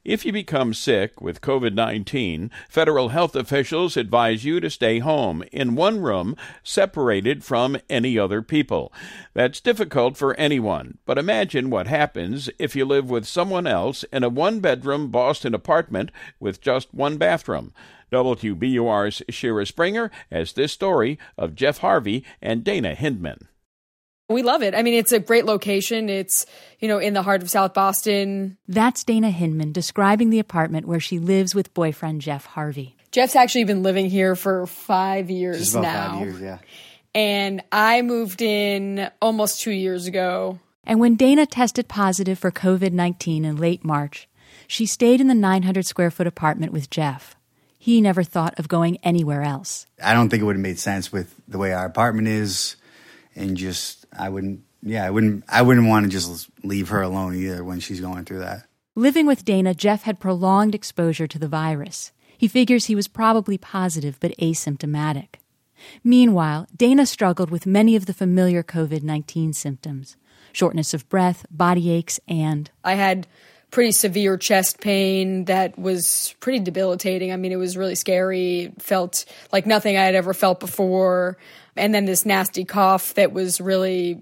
If you become sick with COVID-19, federal health officials advise you to stay home in one room, separated from any other people. That's difficult for anyone, but imagine what happens if you live with someone else in a one-bedroom Boston apartment with just one bathroom. WBUR's Shira Springer has this story of Jeff Harvey and Dana Hindman. We love it. I mean, it's a great location. It's, in the heart of South Boston. That's Dana Hindman describing the apartment where she lives with boyfriend Jeff Harvey. Jeff's actually been living here for 5 years Just about now. 5 years, yeah. And I moved in almost 2 years ago. And when Dana tested positive for COVID-19 in late March, she stayed in the 900-square-foot apartment with Jeff. He never thought of going anywhere else. I don't think it would have made sense with the way our apartment is, and I wouldn't want to just leave her alone either when she's going through that. Living with Dana, Jeff had prolonged exposure to the virus. He figures he was probably positive but asymptomatic. Meanwhile, Dana struggled with many of the familiar COVID-19 symptoms: shortness of breath, body aches, and I had pretty severe chest pain that was pretty debilitating. I mean, it was really scary. It felt like nothing I had ever felt before. And then this nasty cough that was really,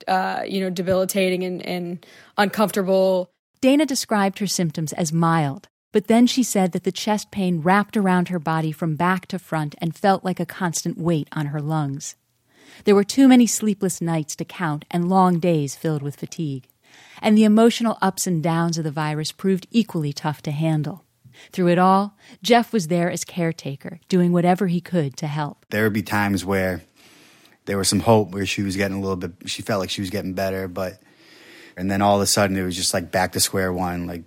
debilitating and uncomfortable. Dana described her symptoms as mild, but then she said that the chest pain wrapped around her body from back to front and felt like a constant weight on her lungs. There were too many sleepless nights to count and long days filled with fatigue. And the emotional ups and downs of the virus proved equally tough to handle. Through it all, Jeff was there as caretaker, doing whatever he could to help. There would be times where there was some hope, where she was getting she felt like she was getting better, and then all of a sudden it was just like back to square one.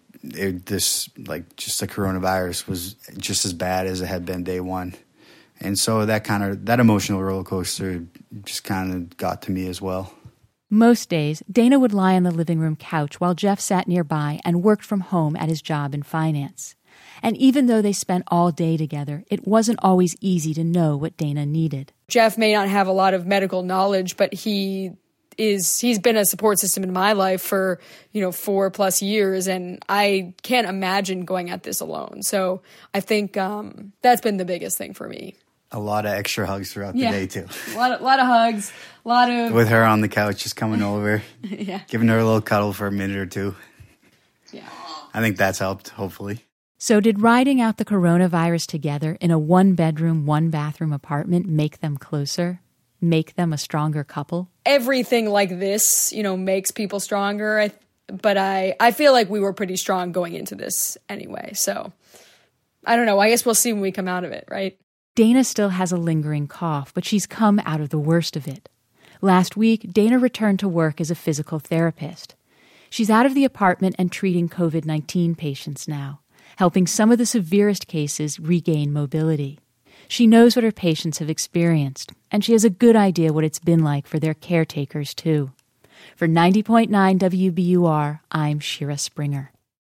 Just the coronavirus was just as bad as it had been day one. And so that emotional roller coaster just kind of got to me as well. Most days, Dana would lie on the living room couch while Jeff sat nearby and worked from home at his job in finance. And even though they spent all day together, it wasn't always easy to know what Dana needed. Jeff may not have a lot of medical knowledge, but he's been a support system in my life for, 4+ years, and I can't imagine going at this alone. So I think that's been the biggest thing for me. A lot of extra hugs throughout the day, too. A lot of hugs, a lot of... With her on the couch, just coming over, yeah, giving her a little cuddle for a minute or two. Yeah. I think that's helped, hopefully. So did riding out the coronavirus together in a one-bedroom, one-bathroom apartment make them closer? Make them a stronger couple? Everything like this, makes people stronger. But I feel like we were pretty strong going into this anyway. So I don't know. I guess we'll see when we come out of it, right? Dana still has a lingering cough, but she's come out of the worst of it. Last week, Dana returned to work as a physical therapist. She's out of the apartment and treating COVID-19 patients now, helping some of the severest cases regain mobility. She knows what her patients have experienced, and she has a good idea what it's been like for their caretakers, too. For 90.9 WBUR, I'm Shira Springer.